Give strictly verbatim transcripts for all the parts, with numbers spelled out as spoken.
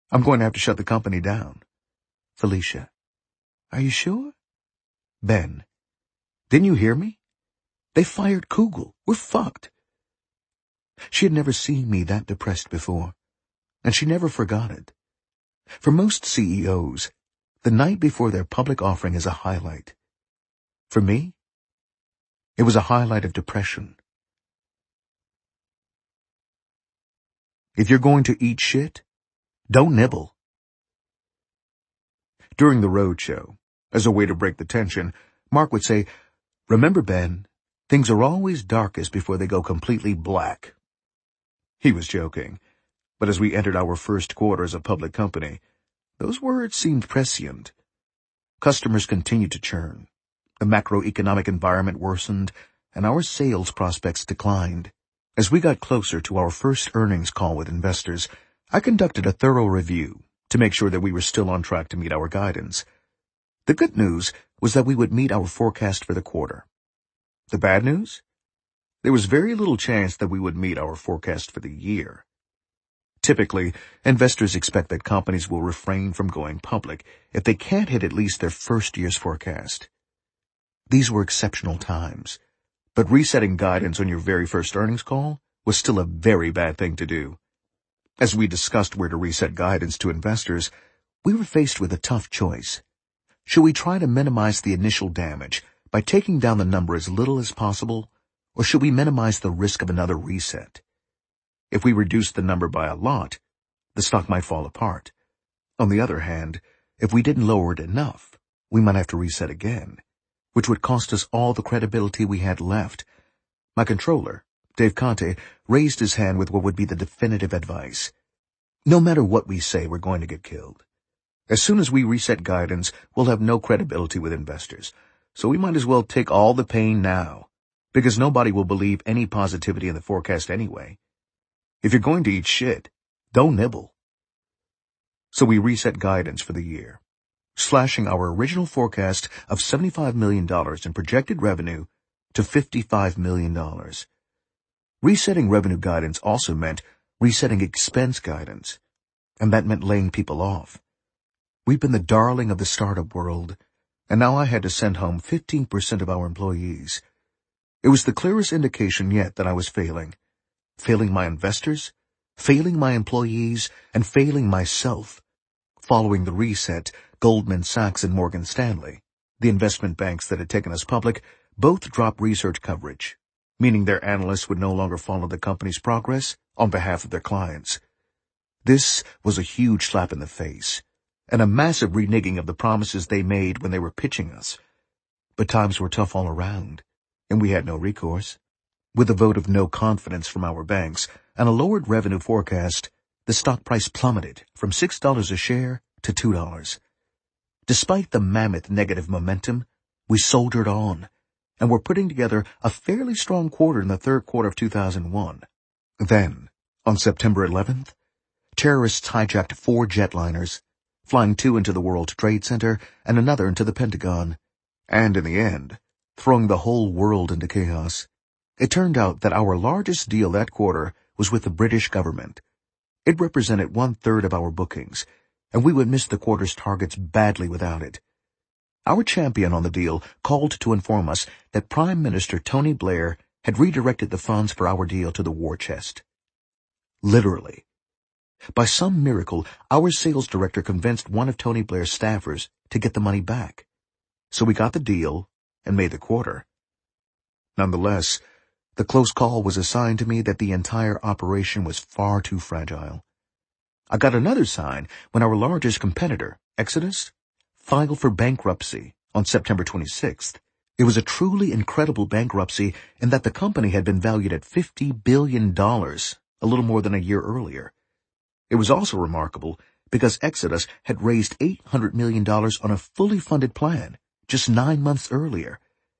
I'm going to have to shut the company down. Felicia. Are you sure? Ben. Didn't you hear me? They fired Kugel. We're fucked. She had never seen me that depressed before, and she never forgot it. For most C E Os, the night before their public offering is a highlight. For me, it was a highlight of depression. If you're going to eat shit, don't nibble. During the roadshow, as a way to break the tension, Mark would say, "Remember, Ben, things are always darkest before they go completely black." He was joking, but as we entered our first quarter as a public company, those words seemed prescient. Customers continued to churn. The macroeconomic environment worsened, and our sales prospects declined. As we got closer to our first earnings call with investors, I conducted a thorough review to make sure that we were still on track to meet our guidance. The good news was that we would meet our forecast for the quarter. The bad news? There was very little chance that we would meet our forecast for the year. Typically, investors expect that companies will refrain from going public if they can't hit at least their first year's forecast. These were exceptional times, but resetting guidance on your very first earnings call was still a very bad thing to do. As we discussed where to reset guidance to investors, we were faced with a tough choice. Should we try to minimize the initial damage by taking down the number as little as possible, or should we minimize the risk of another reset? If we reduced the number by a lot, the stock might fall apart. On the other hand, if we didn't lower it enough, we might have to reset again, which would cost us all the credibility we had left. My controller, Dave Conte, raised his hand with what would be the definitive advice. No matter what we say, we're going to get killed. As soon as we reset guidance, we'll have no credibility with investors, so we might as well take all the pain now, because nobody will believe any positivity in the forecast anyway. If you're going to eat shit, don't nibble. So we reset guidance for the year, slashing our original forecast of seventy-five million dollars in projected revenue to fifty-five million dollars. Resetting revenue guidance also meant resetting expense guidance, and that meant laying people off. We've been the darling of the startup world, and now I had to send home fifteen percent of our employees. It was the clearest indication yet that I was failing. Failing my investors, failing my employees, and failing myself. Following the reset, Goldman Sachs and Morgan Stanley, the investment banks that had taken us public, both dropped research coverage, meaning their analysts would no longer follow the company's progress on behalf of their clients. This was a huge slap in the face, and a massive reneging of the promises they made when they were pitching us. But times were tough all around, and we had no recourse. With a vote of no confidence from our banks and a lowered revenue forecast, the stock price plummeted from six dollars a share to two dollars. Despite the mammoth negative momentum, we soldiered on, and were putting together a fairly strong quarter in the third quarter of two thousand one. Then, on September eleventh, terrorists hijacked four jetliners, flying two into the World Trade Center and another into the Pentagon, and in the end, throwing the whole world into chaos. It turned out that our largest deal that quarter was with the British government. It represented one-third of our bookings, and we would miss the quarter's targets badly without it. Our champion on the deal called to inform us that Prime Minister Tony Blair had redirected the funds for our deal to the war chest. Literally. By some miracle, our sales director convinced one of Tony Blair's staffers to get the money back. So we got the deal and made the quarter. Nonetheless, the close call was assigned to me that the entire operation was far too fragile. I got another sign when our largest competitor, Exodus, filed for bankruptcy on September twenty-sixth. It was a truly incredible bankruptcy in that the company had been valued at fifty billion dollars a little more than a year earlier. It was also remarkable because Exodus had raised eight hundred million dollars on a fully funded plan just nine months earlier.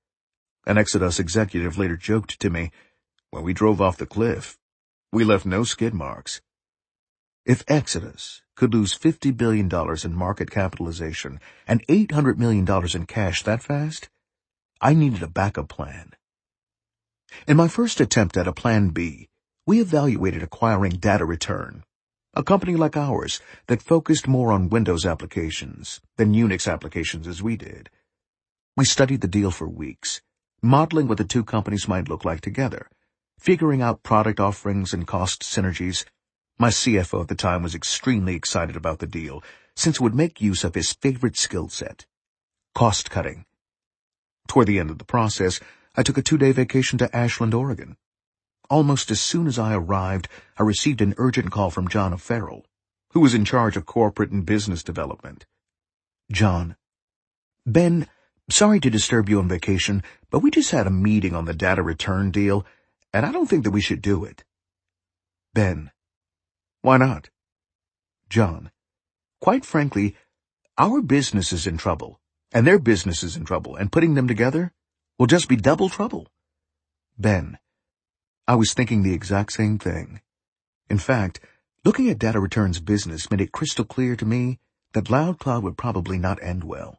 An Exodus executive later joked to me, "When we drove off the cliff, we left no skid marks." If Exodus could lose fifty billion dollars in market capitalization and eight hundred million dollars in cash that fast, I needed a backup plan. In my first attempt at a plan B, we evaluated acquiring Data Return. a company like ours that focused more on Windows applications than Unix applications as we did. We studied the deal for weeks, modeling what the two companies might look like together, figuring out product offerings and cost synergies. My C F O at the time was extremely excited about the deal, since it would make use of his favorite skill set, cost-cutting. Toward the end of the process, I took a two-day vacation to Ashland, Oregon. Almost as soon as I arrived, I received an urgent call from John O'Farrell, who was in charge of corporate and business development. John: Ben, sorry to disturb you on vacation, but we just had a meeting on the data return deal, and I don't think that we should do it. Ben: Why not? John: Quite frankly, our business is in trouble, and their business is in trouble, and putting them together will just be double trouble. Ben: I was thinking the exact same thing. In fact, looking at Data Return's business made it crystal clear to me that LoudCloud would probably not end well.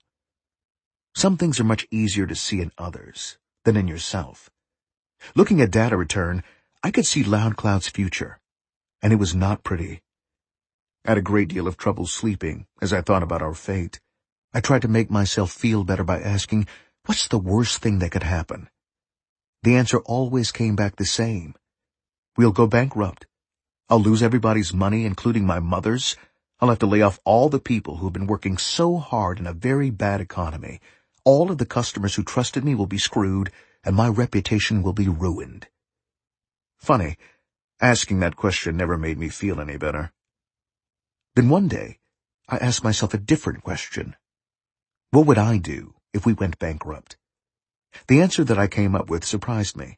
Some things are much easier to see in others than in yourself. Looking at Data Return, I could see LoudCloud's future, and it was not pretty. I had a great deal of trouble sleeping as I thought about our fate. I tried to make myself feel better by asking, what's the worst thing that could happen? The answer always came back the same. We'll go bankrupt. I'll lose everybody's money, including my mother's. I'll have to lay off all the people who've been working so hard in a very bad economy. All of the customers who trusted me will be screwed, and my reputation will be ruined. Funny, asking that question never made me feel any better. Then one day, I asked myself a different question. What would I do if we went bankrupt? The answer that I came up with surprised me.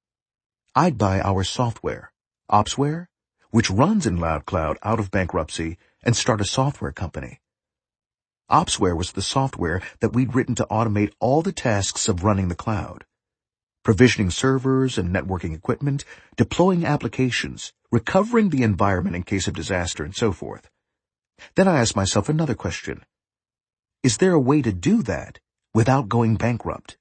I'd buy our software, Opsware, which runs in LoudCloud out of bankruptcy, and start a software company. Opsware was the software that we'd written to automate all the tasks of running the cloud, provisioning servers and networking equipment, deploying applications, recovering the environment in case of disaster, and so forth. Then I asked myself another question. Is there a way to do that without going bankrupt?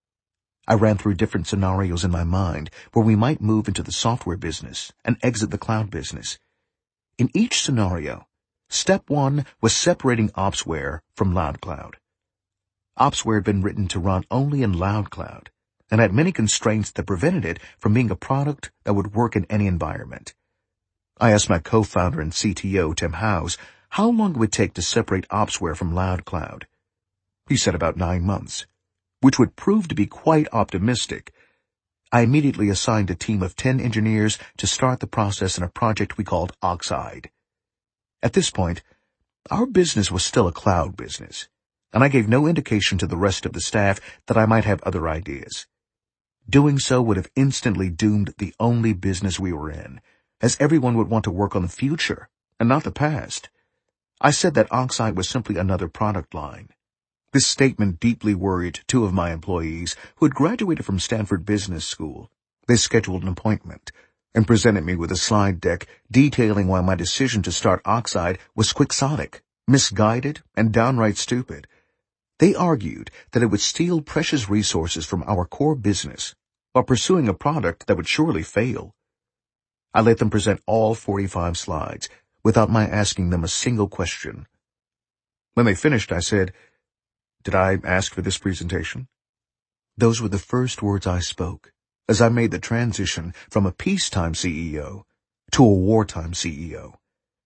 I ran through different scenarios in my mind where we might move into the software business and exit the cloud business. In each scenario, step one was separating Opsware from LoudCloud. Opsware had been written to run only in LoudCloud and had many constraints that prevented it from being a product that would work in any environment. I asked my co-founder and C T O, Tim Howes, how long it would take to separate Opsware from LoudCloud. He said about nine months. Which would prove to be quite optimistic. I immediately assigned a team of ten engineers to start the process in a project we called Oxide. At this point, our business was still a cloud business, and I gave no indication to the rest of the staff that I might have other ideas. Doing so would have instantly doomed the only business we were in, as everyone would want to work on the future and not the past. I said that Oxide was simply another product line. This statement deeply worried two of my employees who had graduated from Stanford Business School. They scheduled an appointment and presented me with a slide deck detailing why my decision to start Oxide was quixotic, misguided, and downright stupid. They argued that it would steal precious resources from our core business while pursuing a product that would surely fail. I let them present all forty-five slides without my asking them a single question. When they finished, I said, "Did I ask for this presentation?" Those were the first words I spoke as I made the transition from a peacetime C E O to a wartime C E O.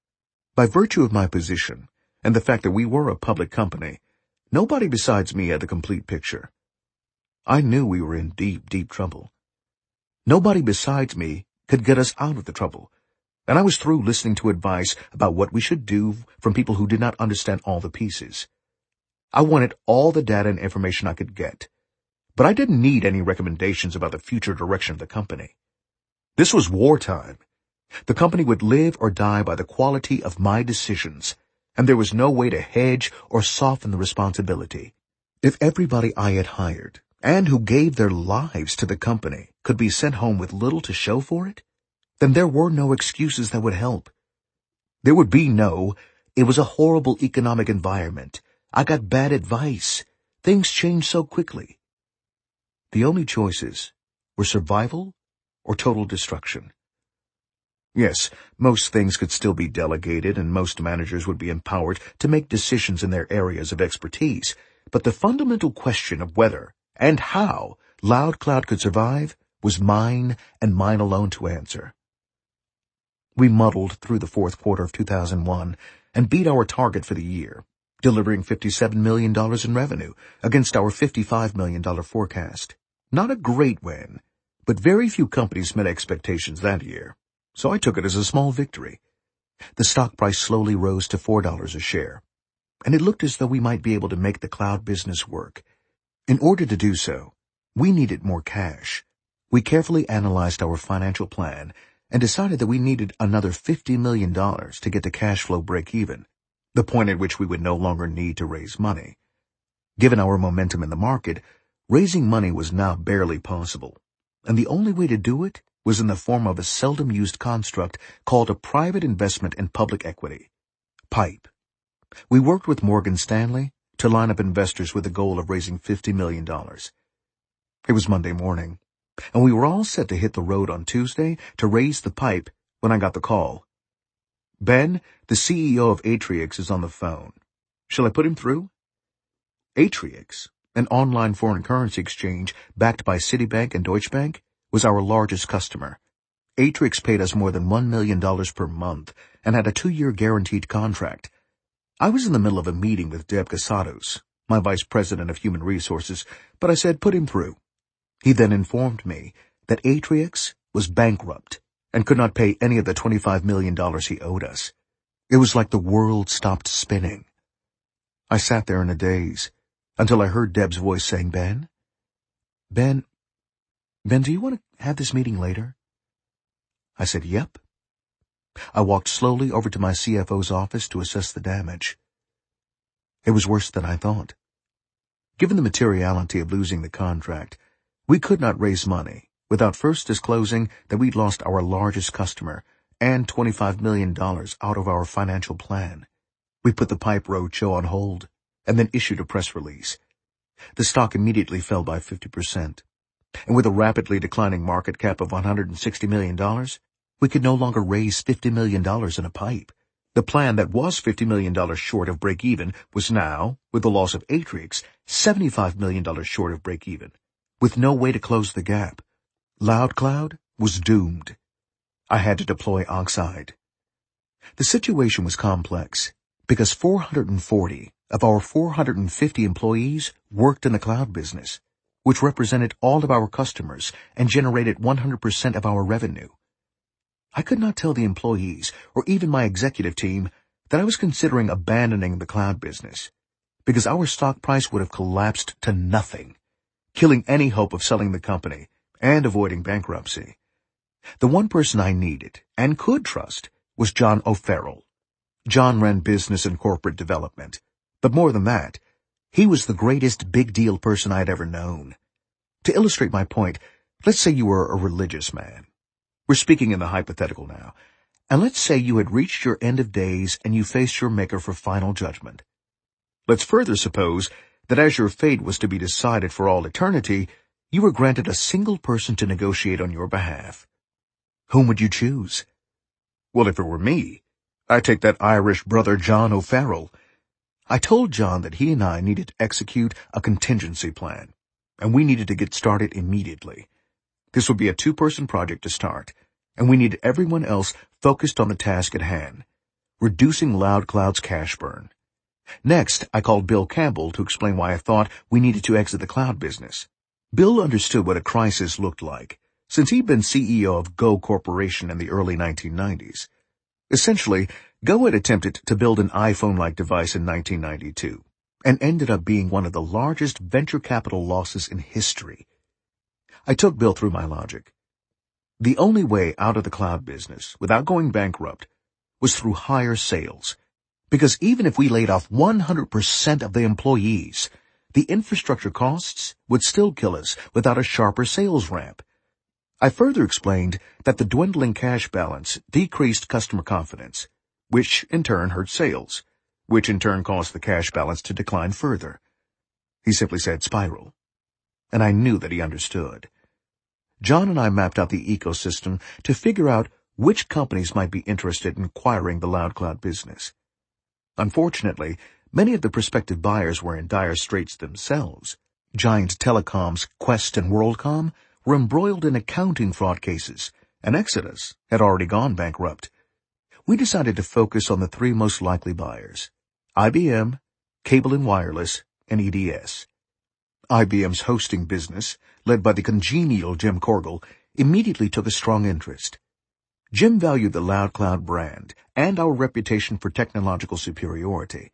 By virtue of my position and the fact that we were a public company, nobody besides me had the complete picture. I knew we were in deep, deep trouble. Nobody besides me could get us out of the trouble, and I was through listening to advice about what we should do from people who did not understand all the pieces. I wanted all the data and information I could get, but I didn't need any recommendations about the future direction of the company. This was wartime. The company would live or die by the quality of my decisions, and there was no way to hedge or soften the responsibility. If everybody I had hired, and who gave their lives to the company, could be sent home with little to show for it, then there were no excuses that would help. There would be no, "It was a horrible economic environment. I got bad advice. Things changed so quickly." The only choices were survival or total destruction. Yes, most things could still be delegated and most managers would be empowered to make decisions in their areas of expertise, but the fundamental question of whether and how LoudCloud could survive was mine and mine alone to answer. We muddled through the fourth quarter of two thousand one and beat our target for the year, delivering fifty-seven million dollars in revenue against our fifty-five million dollars forecast. Not a great win, but very few companies met expectations that year, so I took it as a small victory. The stock price slowly rose to four dollars a share, and it looked as though we might be able to make the cloud business work. In order to do so, we needed more cash. We carefully analyzed our financial plan and decided that we needed another fifty million dollars to get to cash flow break-even, the point at which we would no longer need to raise money. Given our momentum in the market, raising money was now barely possible, and the only way to do it was in the form of a seldom-used construct called a private investment in public equity, PIPE. We worked with Morgan Stanley to line up investors with the goal of raising fifty million dollars. It was Monday morning, and we were all set to hit the road on Tuesday to raise the PIPE when I got the call. Ben, the C E O of Atrix, is on the phone. Shall I put him through? Atrix, an online foreign currency exchange backed by Citibank and Deutsche Bank, was our largest customer. Atrix paid us more than one million dollars per month and had a two-year guaranteed contract. I was in the middle of a meeting with Deb Casados, my vice president of human resources, but I said put him through. He then informed me that Atrix was bankrupt and could not pay any of the twenty-five million dollars he owed us. It was like the world stopped spinning. I sat there in a daze until I heard Deb's voice saying, Ben? Ben, Ben, do you want to have this meeting later? I said, yep. I walked slowly over to my C F O's office to assess the damage. It was worse than I thought. Given the materiality of losing the contract, we could not raise money without first disclosing that we'd lost our largest customer and twenty-five million dollars out of our financial plan. We put the PIPE roadshow on hold and then issued a press release. The stock immediately fell by fifty percent, and with a rapidly declining market cap of one hundred sixty million dollars, we could no longer raise fifty million dollars in a PIPE. The plan that was fifty million dollars short of break-even was now, with the loss of Atrix, seventy-five million dollars short of break-even, with no way to close the gap. LoudCloud was doomed. I had to deploy Oxide. The situation was complex because four hundred forty of our four hundred fifty employees worked in the cloud business, which represented all of our customers and generated one hundred percent of our revenue. I could not tell the employees or even my executive team that I was considering abandoning the cloud business because our stock price would have collapsed to nothing, killing any hope of selling the company and avoiding bankruptcy. The one person I needed and could trust was John O'Farrell. John ran business and corporate development, but more than that, he was the greatest big deal person I had ever known. To illustrate my point, let's say you were a religious man. We're speaking in the hypothetical now, and let's say you had reached your end of days and you faced your Maker for final judgment. Let's further suppose that as your fate was to be decided for all eternity, you were granted a single person to negotiate on your behalf. Whom would you choose? Well, if it were me, I'd take that Irish brother John O'Farrell. I told John that he and I needed to execute a contingency plan, and we needed to get started immediately. This would be a two-person project to start, and we needed everyone else focused on the task at hand, reducing LoudCloud's cash burn. Next, I called Bill Campbell to explain why I thought we needed to exit the cloud business. Bill understood what a crisis looked like, since he'd been C E O of Go Corporation in the early nineteen nineties. Essentially, Go had attempted to build an iPhone-like device in nineteen ninety-two, and ended up being one of the largest venture capital losses in history. I took Bill through my logic. The only way out of the cloud business without going bankrupt was through higher sales, because even if we laid off one hundred percent of the employees, the infrastructure costs would still kill us without a sharper sales ramp. I further explained that the dwindling cash balance decreased customer confidence, which in turn hurt sales, which in turn caused the cash balance to decline further. He simply said spiral, and I knew that he understood. John and I mapped out the ecosystem to figure out which companies might be interested in acquiring the LoudCloud business. Unfortunately, many of the prospective buyers were in dire straits themselves. Giant telecoms Qwest and WorldCom were embroiled in accounting fraud cases, and Exodus had already gone bankrupt. We decided to focus on the three most likely buyers: I B M, Cable and Wireless, and E D S. I B M's hosting business, led by the congenial Jim Corgle, immediately took a strong interest. Jim valued the LoudCloud brand and our reputation for technological superiority.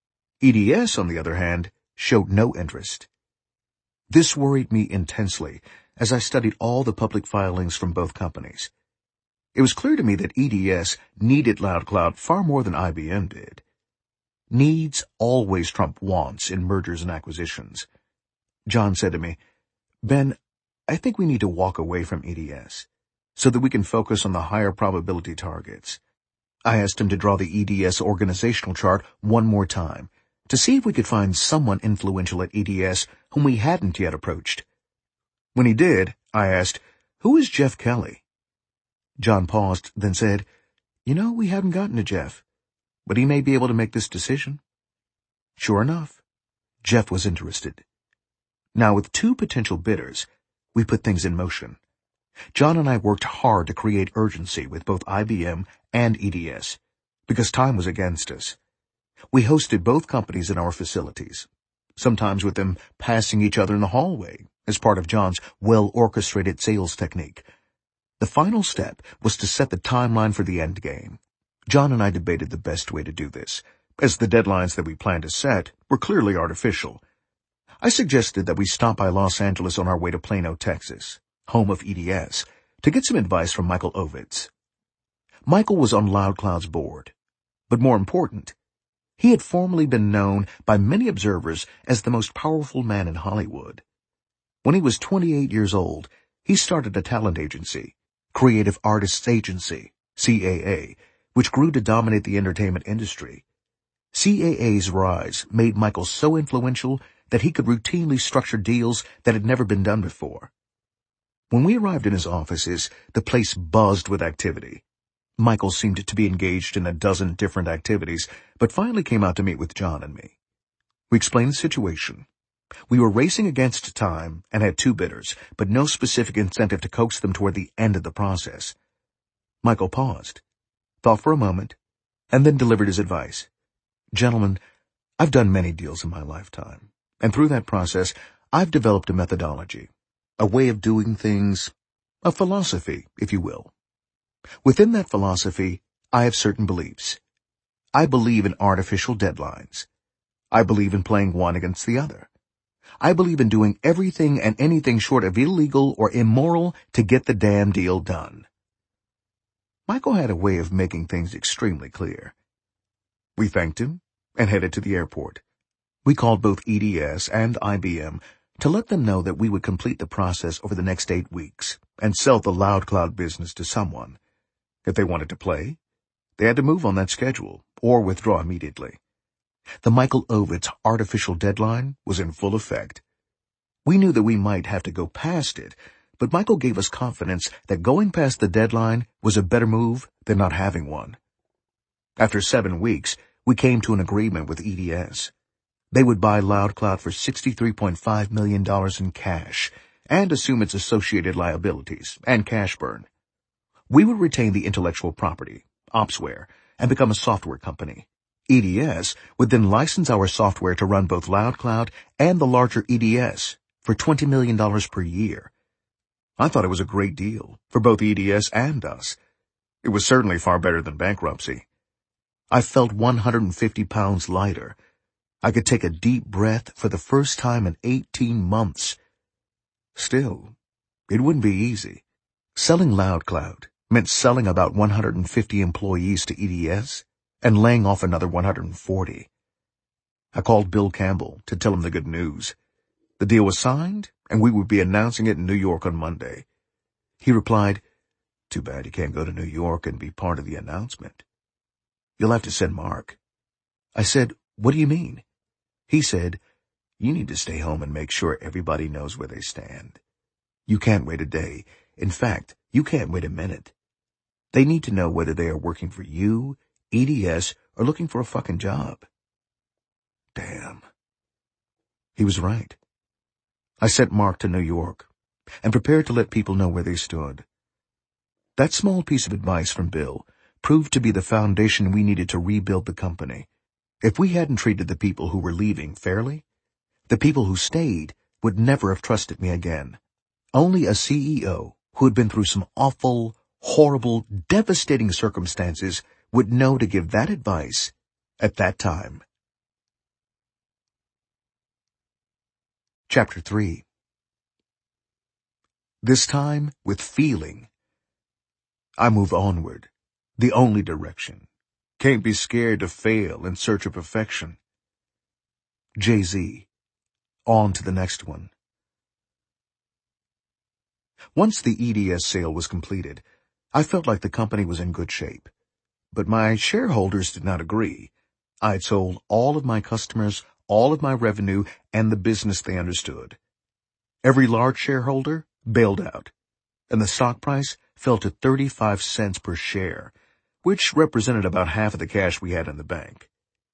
E D S, on the other hand, showed no interest. This worried me intensely as I studied all the public filings from both companies. It was clear to me that E D S needed LoudCloud far more than I B M did. Needs always trump wants in mergers and acquisitions. John said to me, "Ben, I think we need to walk away from E D S so that we can focus on the higher probability targets." I asked him to draw the E D S organizational chart one more time to see if we could find someone influential at E D S whom we hadn't yet approached. When he did, I asked, "Who is Jeff Kelly?" John paused, then said, "You know, we haven't gotten to Jeff, but he may be able to make this decision." Sure enough, Jeff was interested. Now, with two potential bidders, we put things in motion. John and I worked hard to create urgency with both I B M and E D S, because time was against us. We hosted both companies in our facilities, sometimes with them passing each other in the hallway, as part of John's well-orchestrated sales technique. The final step was to set the timeline for the end game. John and I debated the best way to do this, as the deadlines that we planned to set were clearly artificial. I suggested that we stop by Los Angeles on our way to Plano, Texas, home of E D S, to get some advice from Michael Ovitz. Michael was on LoudCloud's board, but more important, he had formerly been known by many observers as the most powerful man in Hollywood. When he was twenty-eight years old, he started a talent agency, Creative Artists Agency, C A A, which grew to dominate the entertainment industry. C A A's rise made Michael so influential that he could routinely structure deals that had never been done before. When we arrived in his offices, the place buzzed with activity. Michael seemed to be engaged in a dozen different activities, but finally came out to meet with John and me. We explained the situation. We were racing against time and had two bidders, but no specific incentive to coax them toward the end of the process. Michael paused, thought for a moment, and then delivered his advice. "Gentlemen, I've done many deals in my lifetime, and through that process, I've developed a methodology, a way of doing things, a philosophy, if you will. Within that philosophy, I have certain beliefs. I believe in artificial deadlines. I believe in playing one against the other. I believe in doing everything and anything short of illegal or immoral to get the damn deal done." Michael had a way of making things extremely clear. We thanked him and headed to the airport. We called both E D S and I B M to let them know that we would complete the process over the next eight weeks and sell the LoudCloud business to someone. If they wanted to play, they had to move on that schedule or withdraw immediately. The Michael Ovitz artificial deadline was in full effect. We knew that we might have to go past it, but Michael gave us confidence that going past the deadline was a better move than not having one. After seven weeks, we came to an agreement with E D S. They would buy LoudCloud for sixty-three point five million dollars in cash and assume its associated liabilities and cash burn. We would retain the intellectual property, Opsware, and become a software company. E D S would then license our software to run both LoudCloud and the larger E D S for twenty million dollars per year. I thought it was a great deal for both E D S and us. It was certainly far better than bankruptcy. I felt one hundred fifty pounds lighter. I could take a deep breath for the first time in eighteen months. Still, it wouldn't be easy. Selling LoudCloud meant selling about one hundred fifty employees to E D S and laying off another one hundred forty. I called Bill Campbell to tell him the good news. The deal was signed, and we would be announcing it in New York on Monday. He replied, "Too bad you can't go to New York and be part of the announcement. You'll have to send Mark." I said, "What do you mean?" He said, "You need to stay home and make sure everybody knows where they stand. You can't wait a day. In fact, you can't wait a minute. They need to know whether they are working for you, E D S, or looking for a fucking job. Damn. He was right. I sent Mark to New York and prepared to let people know where they stood. That small piece of advice from Bill proved to be the foundation we needed to rebuild the company. If we hadn't treated the people who were leaving fairly, the people who stayed would never have trusted me again. Only a C E O who had been through some awful, horrible, devastating circumstances would know to give that advice at that time. Chapter three. This time with feeling. I move onward, the only direction. Can't be scared to fail in search of perfection. Jay-Z. On to the next one. Once the E D S sale was completed, I felt like the company was in good shape. But my shareholders did not agree. I had sold all of my customers, all of my revenue, and the business they understood. Every large shareholder bailed out, and the stock price fell to thirty-five cents per share, which represented about half of the cash we had in the bank.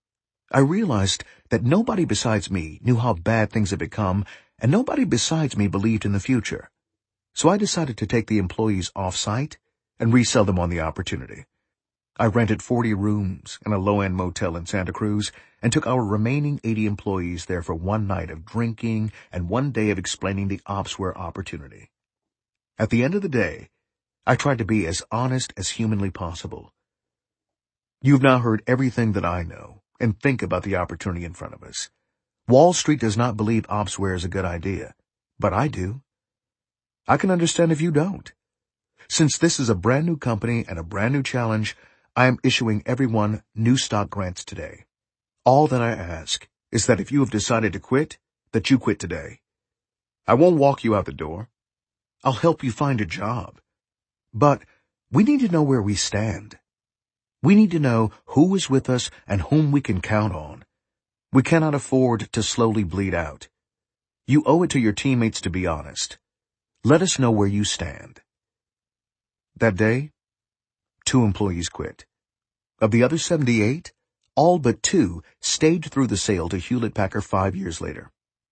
I realized that nobody besides me knew how bad things had become, and nobody besides me believed in the future. So I decided to take the employees off-site and resell them on the opportunity. I rented forty rooms in a low-end motel in Santa Cruz and took our remaining eighty employees there for one night of drinking and one day of explaining the Opsware opportunity. At the end of the day, I tried to be as honest as humanly possible. You've now heard everything that I know and think about the opportunity in front of us. Wall Street does not believe Opsware is a good idea, but I do. I can understand if you don't. Since this is a brand new company and a brand new challenge, I am issuing everyone new stock grants today. All that I ask is that if you have decided to quit, that you quit today. I won't walk you out the door. I'll help you find a job. But we need to know where we stand. We need to know who is with us and whom we can count on. We cannot afford to slowly bleed out. You owe it to your teammates to be honest. Let us know where you stand. That day, two employees quit. Of the other seventy-eight, all but two stayed through the sale to Hewlett-Packard five years later.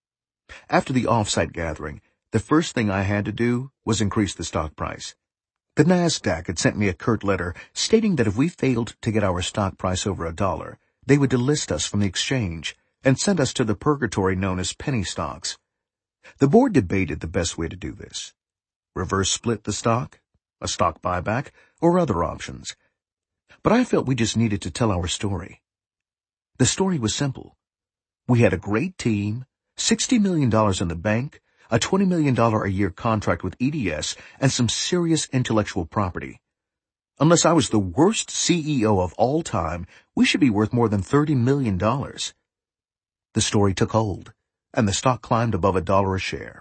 After the off-site gathering, the first thing I had to do was increase the stock price. The NASDAQ had sent me a curt letter stating that if we failed to get our stock price over a dollar, they would delist us from the exchange and send us to the purgatory known as penny stocks. The board debated the best way to do this. Reverse split the stock, a stock buyback, or other options. But I felt we just needed to tell our story. The story was simple. We had a great team, sixty million dollars in the bank, a twenty million dollars a year contract with E D S, and some serious intellectual property. Unless I was the worst C E O of all time, we should be worth more than thirty million dollars. The story took hold, and the stock climbed above a dollar a share.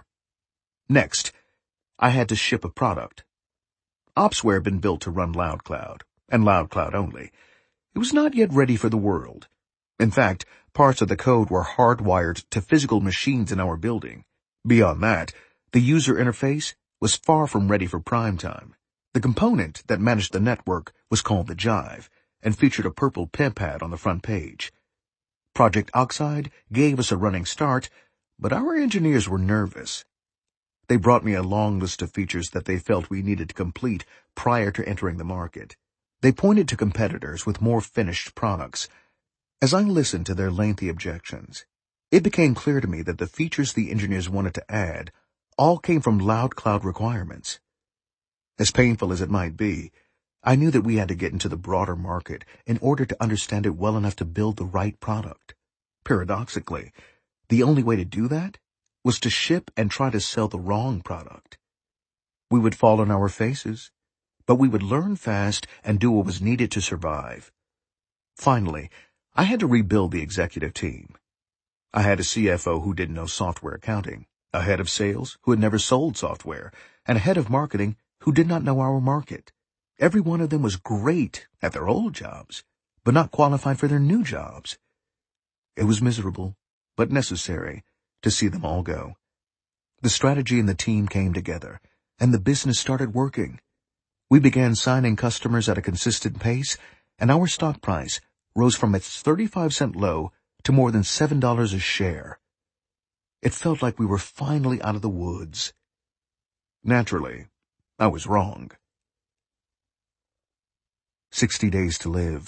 Next, I had to ship a product. Opsware had been built to run LoudCloud, and LoudCloud only. It was not yet ready for the world. In fact, parts of the code were hardwired to physical machines in our building. Beyond that, the user interface was far from ready for prime time. The component that managed the network was called the Jive and featured a purple pin pad on the front page. Project Oxide gave us a running start, but our engineers were nervous. They brought me a long list of features that they felt we needed to complete prior to entering the market. They pointed to competitors with more finished products. As I listened to their lengthy objections, it became clear to me that the features the engineers wanted to add all came from LoudCloud requirements. As painful as it might be, I knew that we had to get into the broader market in order to understand it well enough to build the right product. Paradoxically, the only way to do that was to ship and try to sell the wrong product. We would fall on our faces, but we would learn fast and do what was needed to survive. Finally, I had to rebuild the executive team. I had a C F O who didn't know software accounting, a head of sales who had never sold software, and a head of marketing who did not know our market. Every one of them was great at their old jobs, but not qualified for their new jobs. It was miserable, but necessary, to see them all go. The strategy and the team came together, and the business started working. We began signing customers at a consistent pace, and our stock price rose from its thirty-five cent low to more than seven dollars a share. It felt like we were finally out of the woods. Naturally, I was wrong. Sixty days to live.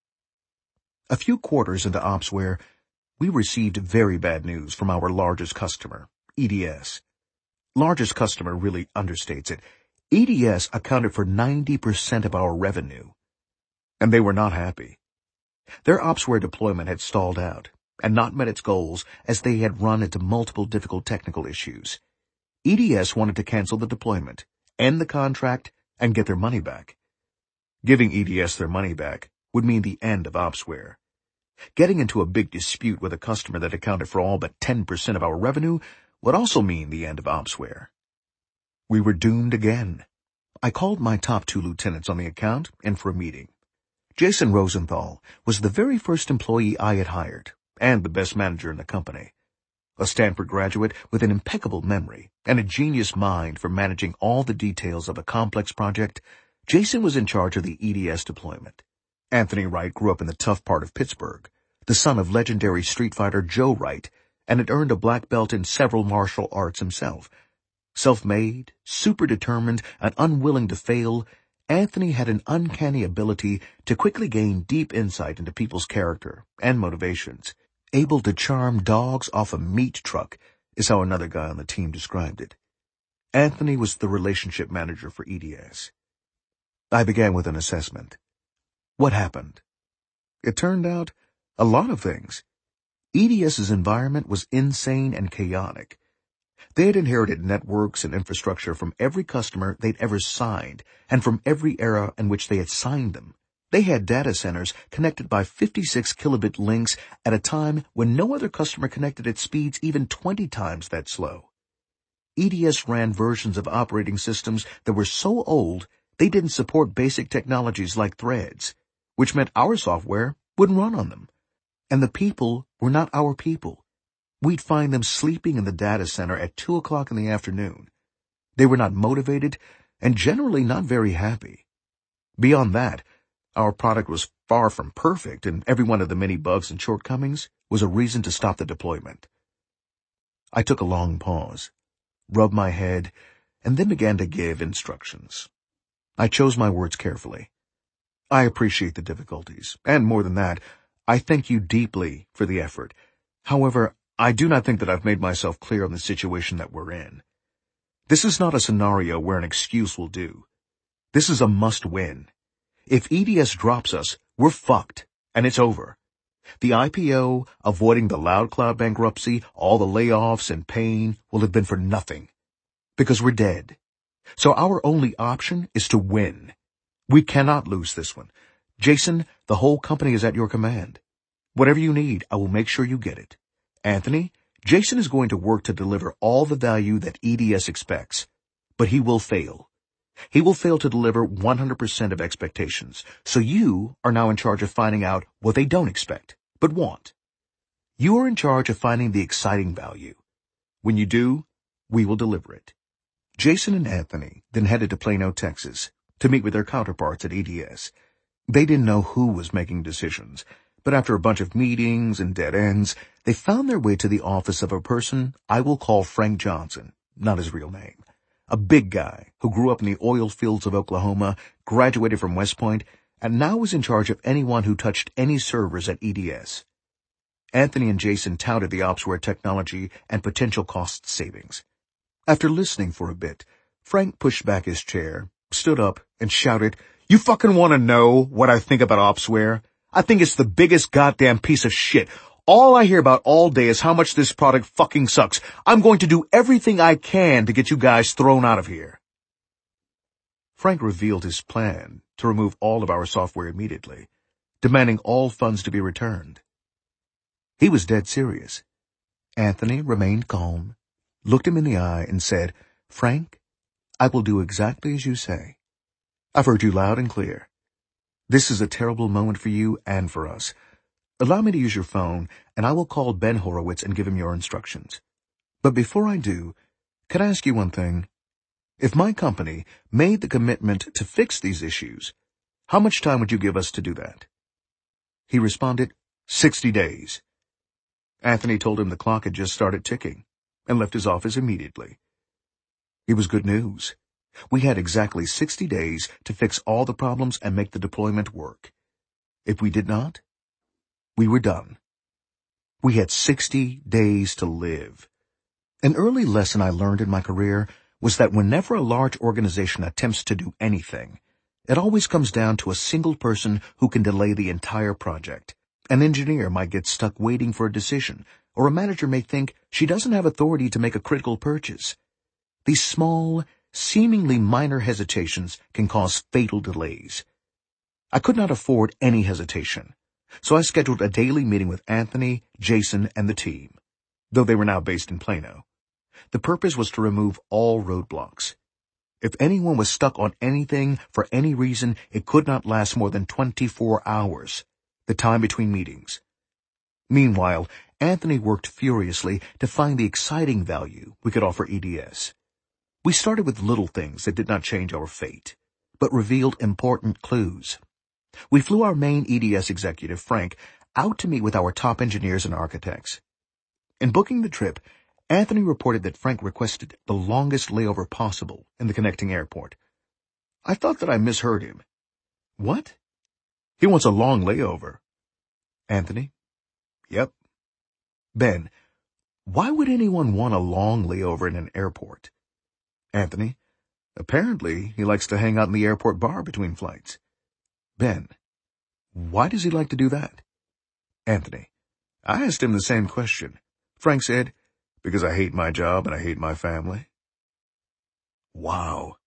A few quarters into Opsware, we received very bad news from our largest customer, E D S. Largest customer really understates it. E D S accounted for ninety percent of our revenue, and they were not happy. Their Opsware deployment had stalled out and not met its goals as they had run into multiple difficult technical issues. E D S wanted to cancel the deployment, end the contract, and get their money back. Giving E D S their money back would mean the end of Opsware. Getting into a big dispute with a customer that accounted for all but ten percent of our revenue would also mean the end of Opsware. We were doomed again. I called my top two lieutenants on the account in for a meeting. Jason Rosenthal was the very first employee I had hired, and the best manager in the company. A Stanford graduate with an impeccable memory and a genius mind for managing all the details of a complex project, Jason was in charge of the E D S deployment. Anthony Wright grew up in the tough part of Pittsburgh, the son of legendary street fighter Joe Wright, and had earned a black belt in several martial arts himself. Self-made, super determined, and unwilling to fail, Anthony had an uncanny ability to quickly gain deep insight into people's character and motivations. Able to charm dogs off a meat truck is how another guy on the team described it. Anthony was the relationship manager for E D S. I began with an assessment. What happened? It turned out a lot of things. EDS's environment was insane and chaotic. They had inherited networks and infrastructure from every customer they'd ever signed and from every era in which they had signed them. They had data centers connected by fifty-six kilobit links at a time when no other customer connected at speeds even twenty times that slow. E D S ran versions of operating systems that were so old they didn't support basic technologies like threads, which meant our software wouldn't run on them. And the people were not our people. We'd find them sleeping in the data center at two o'clock in the afternoon. They were not motivated and generally not very happy. Beyond that, our product was far from perfect, and every one of the many bugs and shortcomings was a reason to stop the deployment. I took a long pause, rubbed my head, and then began to give instructions. I chose my words carefully. I appreciate the difficulties, and more than that, I thank you deeply for the effort. However, I do not think that I've made myself clear on the situation that we're in. This is not a scenario where an excuse will do. This is a must-win. If E D S drops us, we're fucked, and it's over. The I P O, avoiding the LoudCloud bankruptcy, all the layoffs and pain will have been for nothing. Because we're dead. So our only option is to win. We cannot lose this one. Jason, the whole company is at your command. Whatever you need, I will make sure you get it. Anthony, Jason is going to work to deliver all the value that E D S expects, but he will fail. He will fail to deliver one hundred percent of expectations, so you are now in charge of finding out what they don't expect, but want. You are in charge of finding the exciting value. When you do, we will deliver it. Jason and Anthony then headed to Plano, Texas, to meet with their counterparts at E D S. They didn't know who was making decisions, but after a bunch of meetings and dead ends, they found their way to the office of a person I will call Frank Johnson, not his real name. A big guy who grew up in the oil fields of Oklahoma, graduated from West Point, and now was in charge of anyone who touched any servers at E D S. Anthony and Jason touted the Opsware technology and potential cost savings. After listening for a bit, Frank pushed back his chair, stood up, and shouted, "You fucking want to know what I think about Opsware? I think it's the biggest goddamn piece of shit. All I hear about all day is how much this product fucking sucks. I'm going to do everything I can to get you guys thrown out of here." Frank revealed his plan to remove all of our software immediately, demanding all funds to be returned. He was dead serious. Anthony remained calm, looked him in the eye, and said, "Frank, I will do exactly as you say. I've heard you loud and clear. This is a terrible moment for you and for us. Allow me to use your phone, and I will call Ben Horowitz and give him your instructions. But before I do, can I ask you one thing? If my company made the commitment to fix these issues, how much time would you give us to do that? He responded, sixty days. Anthony told him the clock had just started ticking and left his office immediately. It was good news. We had exactly sixty days to fix all the problems and make the deployment work. If we did not, we were done. We had sixty days to live. An early lesson I learned in my career was that whenever a large organization attempts to do anything, it always comes down to a single person who can delay the entire project. An engineer might get stuck waiting for a decision, or a manager may think she doesn't have authority to make a critical purchase. These small, seemingly minor hesitations can cause fatal delays. I could not afford any hesitation, so I scheduled a daily meeting with Anthony, Jason, and the team, though they were now based in Plano. The purpose was to remove all roadblocks. If anyone was stuck on anything for any reason, it could not last more than twenty-four hours, the time between meetings. Meanwhile, Anthony worked furiously to find the exciting value we could offer E D S. We started with little things that did not change our fate, but revealed important clues. We flew our main E D S executive, Frank, out to meet with our top engineers and architects. In booking the trip, Anthony reported that Frank requested the longest layover possible in the connecting airport. I thought that I misheard him. What? He wants a long layover. Anthony? Yep. Ben, why would anyone want a long layover in an airport? Anthony, apparently he likes to hang out in the airport bar between flights. Ben, why does he like to do that? Anthony, I asked him the same question. Frank said, because I hate my job and I hate my family. Wow.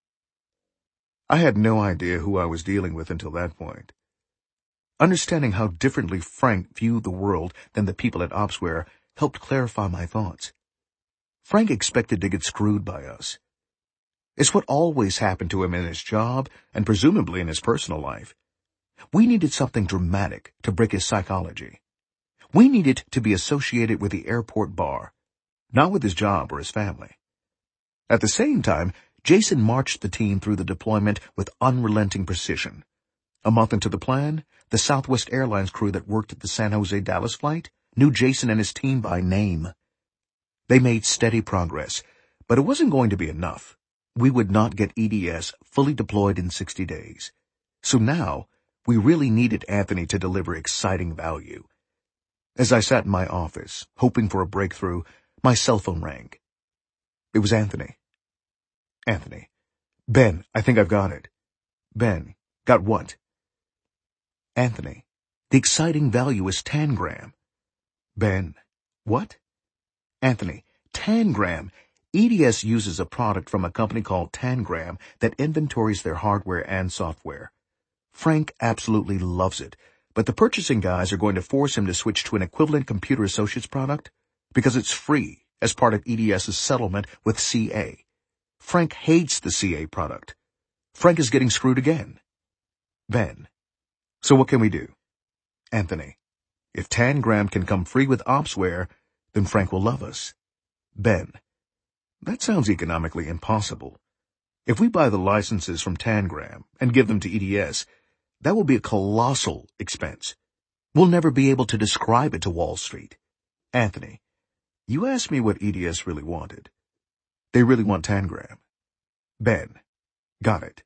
I had no idea who I was dealing with until that point. Understanding how differently Frank viewed the world than the people at Opsware helped clarify my thoughts. Frank expected to get screwed by us. It's what always happened to him in his job and presumably in his personal life. We needed something dramatic to break his psychology. We needed to be associated with the airport bar, not with his job or his family. At the same time, Jason marched the team through the deployment with unrelenting precision. A month into the plan, the Southwest Airlines crew that worked at the San Jose-Dallas flight knew Jason and his team by name. They made steady progress, but it wasn't going to be enough. We would not get E D S fully deployed in sixty days. So now, we really needed Anthony to deliver exciting value. As I sat in my office, hoping for a breakthrough, my cell phone rang. It was Anthony. Anthony. Ben, I think I've got it. Ben, got what? Anthony. The exciting value is Tangram. Ben. What? Anthony. Tangram. E D S uses a product from a company called Tangram that inventories their hardware and software. Frank absolutely loves it, but the purchasing guys are going to force him to switch to an equivalent Computer Associates product because it's free as part of EDS's settlement with C A. Frank hates the C A product. Frank is getting screwed again. Ben. So what can we do? Anthony. If Tangram can come free with Opsware, then Frank will love us. Ben. That sounds economically impossible. If we buy the licenses from Tangram and give them to E D S, that will be a colossal expense. We'll never be able to describe it to Wall Street. Anthony, you asked me what E D S really wanted. They really want Tangram. Ben, got it.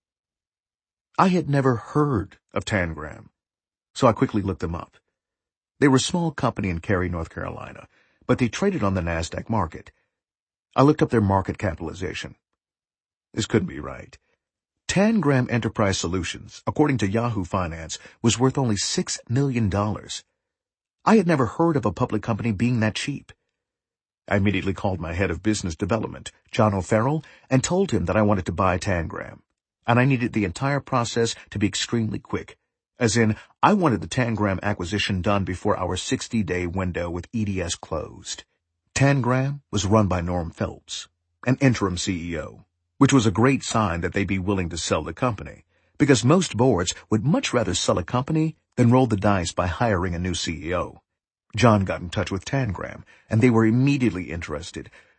I had never heard of Tangram, so I quickly looked them up. They were a small company in Cary, North Carolina, but they traded on the NASDAQ market. I looked up their market capitalization. This couldn't be right. Tangram Enterprise Solutions, according to Yahoo Finance, was worth only six million dollars. I had never heard of a public company being that cheap. I immediately called my head of business development, John O'Farrell, and told him that I wanted to buy Tangram, and I needed the entire process to be extremely quick, as in, I wanted the Tangram acquisition done before our sixty-day window with E D S closed. Tangram was run by Norm Phelps, an interim C E O, which was a great sign that they'd be willing to sell the company, because most boards would much rather sell a company than roll the dice by hiring a new C E O. John got in touch with Tangram, and they were immediately interested,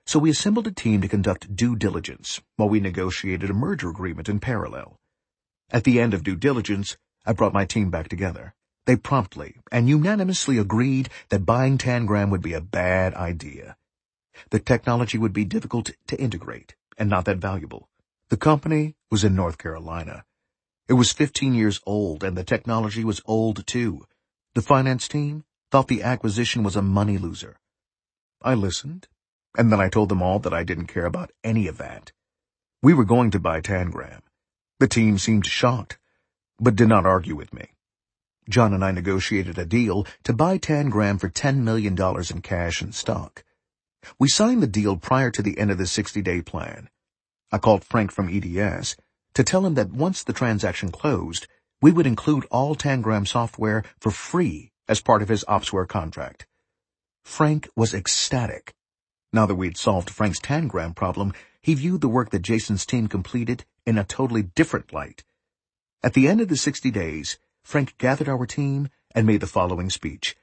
so we assembled a team to conduct due diligence while we negotiated a merger agreement in parallel. At the end of due diligence, I brought my team back together. They promptly and unanimously agreed that buying Tangram would be a bad idea. The technology would be difficult to integrate and not that valuable. The company was in North Carolina. It was fifteen years old, and the technology was old too. The finance team thought the acquisition was a money loser. I listened, and then I told them all that I didn't care about any of that. We were going to buy Tangram. The team seemed shocked, but did not argue with me. John and I negotiated a deal to buy Tangram for ten million dollars in cash and stock. We signed the deal prior to the end of the sixty-day plan. I called Frank from E D S to tell him that once the transaction closed, we would include all Tangram software for free as part of his Opsware contract. Frank was ecstatic. Now that we'd solved Frank's Tangram problem, he viewed the work that Jason's team completed in a totally different light. At the end of the sixty days, Frank gathered our team and made the following speech.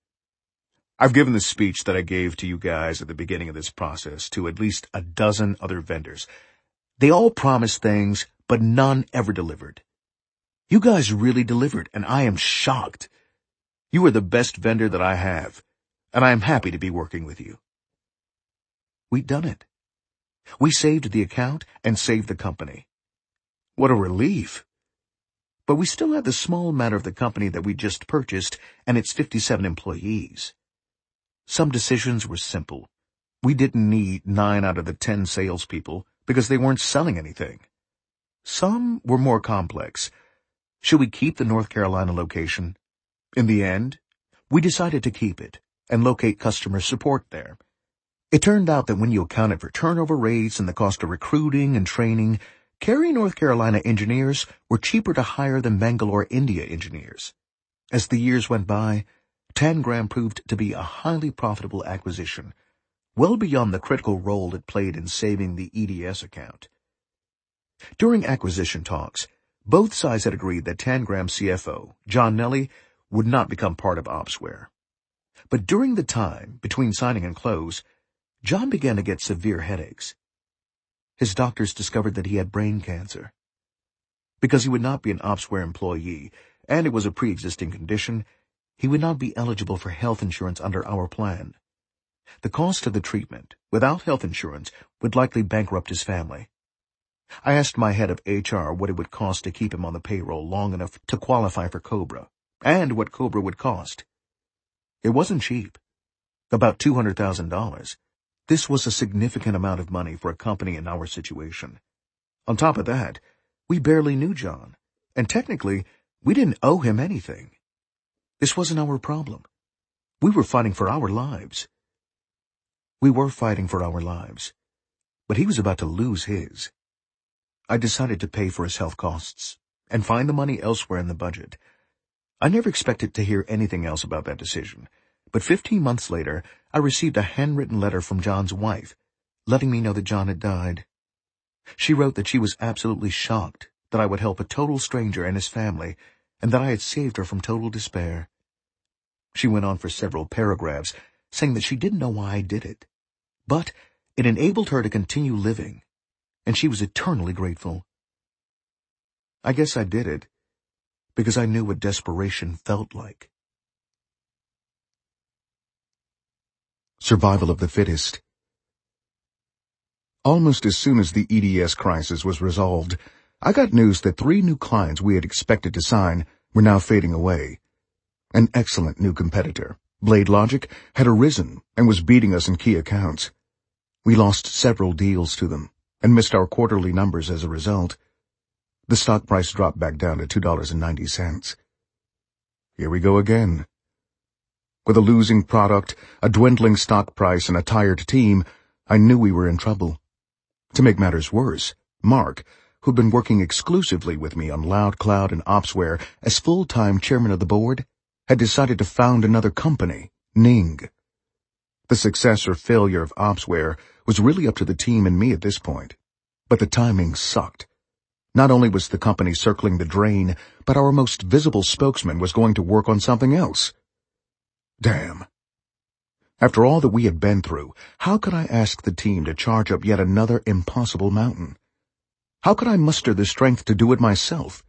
I've given the speech that I gave to you guys at the beginning of this process to at least a dozen other vendors. They all promised things, but none ever delivered. You guys really delivered, and I am shocked. You are the best vendor that I have, and I am happy to be working with you. We'd done it. We saved the account and saved the company. What a relief. But we still had the small matter of the company that we just purchased and its fifty-seven employees. Some decisions were simple. We didn't need nine out of the ten salespeople because they weren't selling anything. Some were more complex. Should we keep the North Carolina location? In the end, we decided to keep it and locate customer support there. It turned out that when you accounted for turnover rates and the cost of recruiting and training, Cary, North Carolina engineers were cheaper to hire than Bangalore, India engineers. As the years went by, Tangram proved to be a highly profitable acquisition, well beyond the critical role it played in saving the E D S account. During acquisition talks, both sides had agreed that Tangram's C F O, John Nelly, would not become part of Opsware. But during the time between signing and close, John began to get severe headaches. His doctors discovered that he had brain cancer. Because he would not be an Opsware employee, and it was a pre-existing condition, he would not be eligible for health insurance under our plan. The cost of the treatment, without health insurance, would likely bankrupt his family. I asked my head of H R what it would cost to keep him on the payroll long enough to qualify for COBRA, and what COBRA would cost. It wasn't cheap. About two hundred thousand dollars. This was a significant amount of money for a company in our situation. On top of that, we barely knew John, and technically, we didn't owe him anything. This wasn't our problem. We were fighting for our lives. We were fighting for our lives, but he was about to lose his. I decided to pay for his health costs and find the money elsewhere in the budget. I never expected to hear anything else about that decision, but fifteen months later, I received a handwritten letter from John's wife, letting me know that John had died. She wrote that she was absolutely shocked that I would help a total stranger and his family, and that I had saved her from total despair. She went on for several paragraphs, saying that she didn't know why I did it, but it enabled her to continue living, and she was eternally grateful. I guess I did it because I knew what desperation felt like. Survival of the fittest. Almost as soon as the E D S crisis was resolved, I got news that three new clients we had expected to sign were now fading away. An excellent new competitor, Blade Logic, had arisen and was beating us in key accounts. We lost several deals to them and missed our quarterly numbers as a result. The stock price dropped back down to two dollars and ninety cents. Here we go again. With a losing product, a dwindling stock price, and a tired team, I knew we were in trouble. To make matters worse, Mark, who'd been working exclusively with me on LoudCloud and Opsware as full-time chairman of the board, had decided to found another company, Ning. The success or failure of Opsware was really up to the team and me at this point, but the timing sucked. Not only was the company circling the drain, but our most visible spokesman was going to work on something else. Damn. After all that we had been through, how could I ask the team to charge up yet another impossible mountain? How could I muster the strength to do it myself?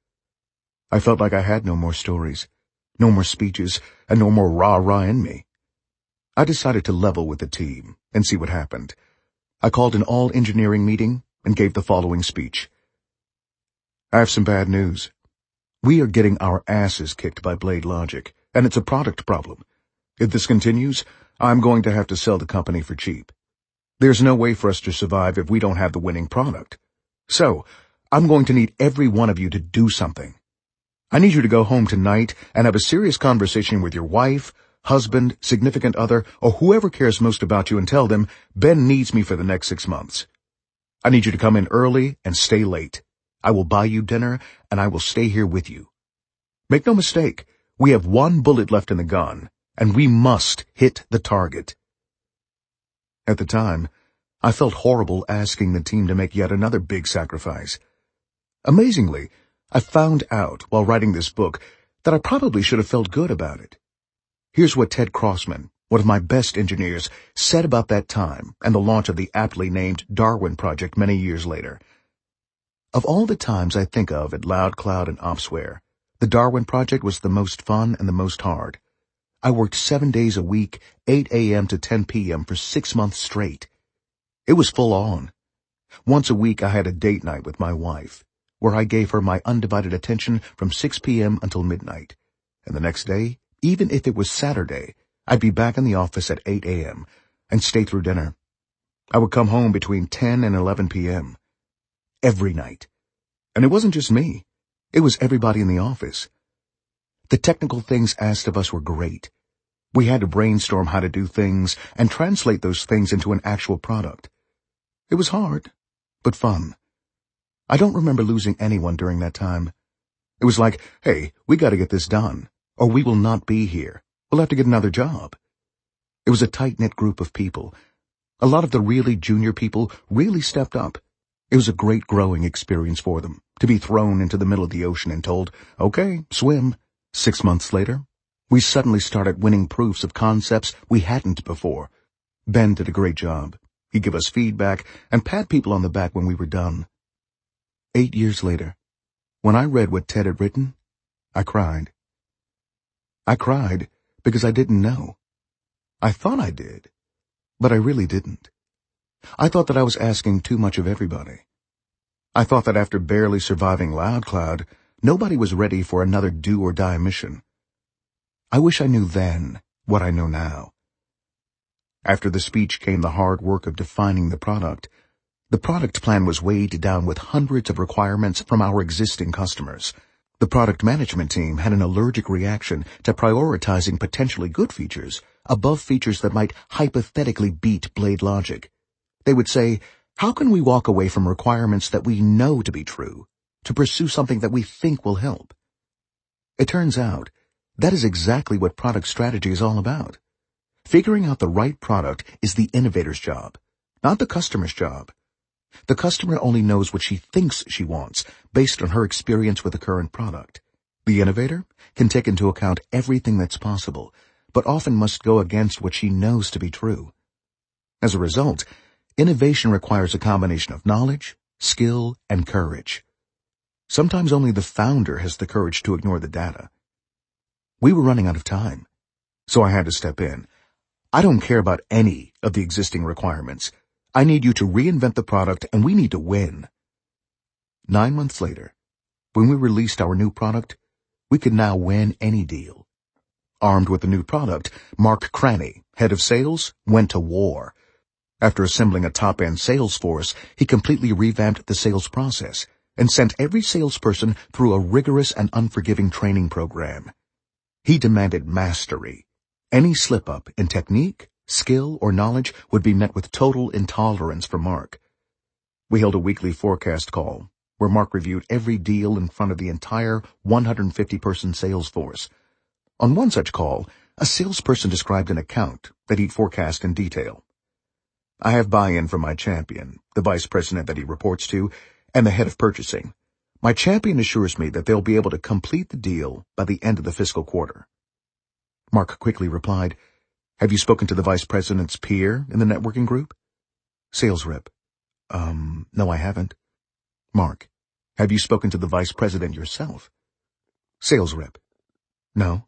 I felt like I had no more stories, no more speeches, and no more rah-rah in me. I decided to level with the team and see what happened. I called an all-engineering meeting and gave the following speech. I have some bad news. We are getting our asses kicked by Blade Logic, and it's a product problem. If this continues, I'm going to have to sell the company for cheap. There's no way for us to survive if we don't have the winning product. So, I'm going to need every one of you to do something. I need you to go home tonight and have a serious conversation with your wife, husband, significant other, or whoever cares most about you and tell them, Ben needs me for the next six months. I need you to come in early and stay late. I will buy you dinner, and I will stay here with you. Make no mistake, we have one bullet left in the gun, and we must hit the target. At the time, I felt horrible asking the team to make yet another big sacrifice. Amazingly, I found out while writing this book that I probably should have felt good about it. Here's what Ted Crossman, one of my best engineers, said about that time and the launch of the aptly named Darwin Project many years later. Of all the times I think of at LoudCloud and OpsWare, the Darwin Project was the most fun and the most hard. I worked seven days a week, eight a.m. to ten p.m. for six months straight. It was full on. Once a week I had a date night with my wife, where I gave her my undivided attention from six p.m. until midnight. And the next day, even if it was Saturday, I'd be back in the office at eight a.m. and stay through dinner. I would come home between ten and eleven p.m. every night. And it wasn't just me. It was everybody in the office. The technical things asked of us were great. We had to brainstorm how to do things and translate those things into an actual product. It was hard, but fun. I don't remember losing anyone during that time. It was like, hey, we gotta get this done, or we will not be here. We'll have to get another job. It was a tight-knit group of people. A lot of the really junior people really stepped up. It was a great growing experience for them, to be thrown into the middle of the ocean and told, okay, swim. Six months later, we suddenly started winning proofs of concepts we hadn't before. Ben did a great job. He'd give us feedback and pat people on the back when we were done. Eight years later, when I read what Ted had written, I cried. I cried because I didn't know. I thought I did, but I really didn't. I thought that I was asking too much of everybody. I thought that after barely surviving LoudCloud, nobody was ready for another do-or-die mission. I wish I knew then what I know now. After the speech came the hard work of defining the product. The product plan was weighed down with hundreds of requirements from our existing customers. The product management team had an allergic reaction to prioritizing potentially good features above features that might hypothetically beat Blade Logic. They would say, how can we walk away from requirements that we know to be true to pursue something that we think will help? It turns out, that is exactly what product strategy is all about. Figuring out the right product is the innovator's job, not the customer's job. The customer only knows what she thinks she wants based on her experience with the current product. The innovator can take into account everything that's possible, but often must go against what she knows to be true. As a result, innovation requires a combination of knowledge, skill, and courage. Sometimes only the founder has the courage to ignore the data. We were running out of time, so I had to step in. I don't care about any of the existing requirements. I need you to reinvent the product, and we need to win. Nine months later, when we released our new product, we could now win any deal. Armed with the new product, Mark Cranny, head of sales, went to war. After assembling a top-end sales force, he completely revamped the sales process and sent every salesperson through a rigorous and unforgiving training program. He demanded mastery. Any slip-up in technique, skill, or knowledge would be met with total intolerance from Mark. We held a weekly forecast call, where Mark reviewed every deal in front of the entire one hundred fifty person sales force. On one such call, a salesperson described an account that he'd forecast in detail. I have buy-in from my champion, the vice president that he reports to, and the head of purchasing. My champion assures me that they'll be able to complete the deal by the end of the fiscal quarter. Mark quickly replied, Have you spoken to the vice president's peer in the networking group? Sales rep. Um, no, I haven't. Mark. Have you spoken to the vice president yourself? Sales rep. No.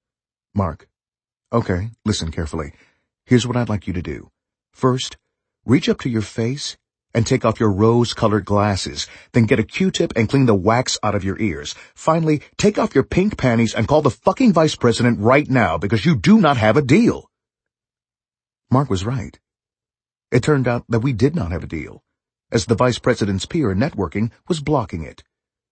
Mark. Okay, listen carefully. Here's what I'd like you to do. First, reach up to your face and take off your rose-colored glasses. Then get a Q-tip and clean the wax out of your ears. Finally, take off your pink panties and call the fucking vice president right now because you do not have a deal. Mark was right. It turned out that we did not have a deal, as the vice president's peer in networking was blocking it.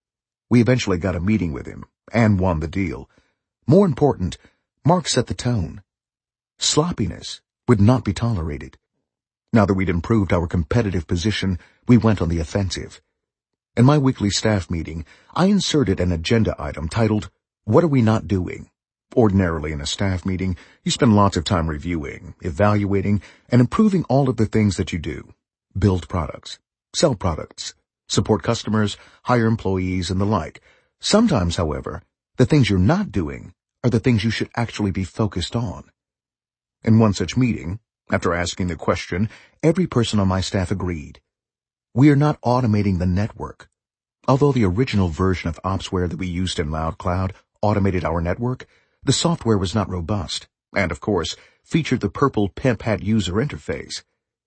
We eventually got a meeting with him and won the deal. More important, Mark set the tone. Sloppiness would not be tolerated. Now that we'd improved our competitive position, we went on the offensive. In my weekly staff meeting, I inserted an agenda item titled, "What are we not doing?" Ordinarily in a staff meeting, you spend lots of time reviewing, evaluating, and improving all of the things that you do. Build products, sell products, support customers, hire employees, and the like. Sometimes, however, the things you're not doing are the things you should actually be focused on. In one such meeting, after asking the question, every person on my staff agreed. We are not automating the network. Although the original version of Opsware that we used in LoudCloud automated our network, the software was not robust, and of course, featured the purple pimp hat user interface.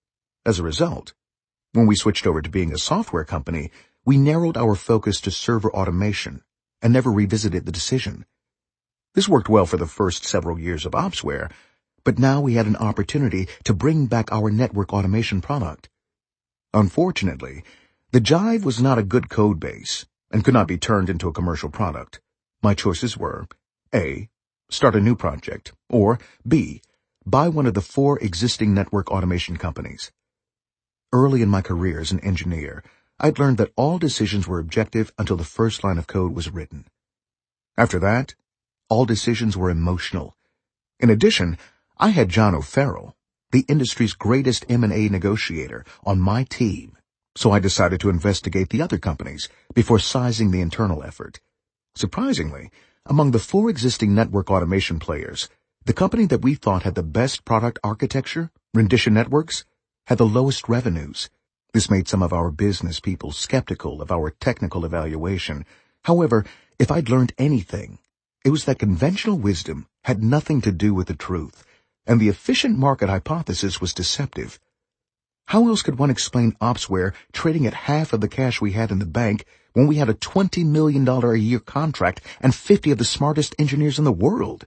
As a result, when we switched over to being a software company, we narrowed our focus to server automation and never revisited the decision. This worked well for the first several years of Opsware, but now we had an opportunity to bring back our network automation product. Unfortunately, the Jive was not a good code base and could not be turned into a commercial product. My choices were A. Start a new project, or B. Buy one of the four existing network automation companies. Early in my career as an engineer, I'd learned that all decisions were objective until the first line of code was written. After that, all decisions were emotional. In addition, I had John O'Farrell, the industry's greatest M and A negotiator, on my team, so I decided to investigate the other companies before sizing the internal effort. Surprisingly, among the four existing network automation players, the company that we thought had the best product architecture, Rendition Networks, had the lowest revenues. This made some of our business people skeptical of our technical evaluation. However, if I'd learned anything, it was that conventional wisdom had nothing to do with the truth, and the efficient market hypothesis was deceptive. How else could one explain Opsware trading at half of the cash we had in the bank when we had a twenty million dollars a year contract and fifty of the smartest engineers in the world?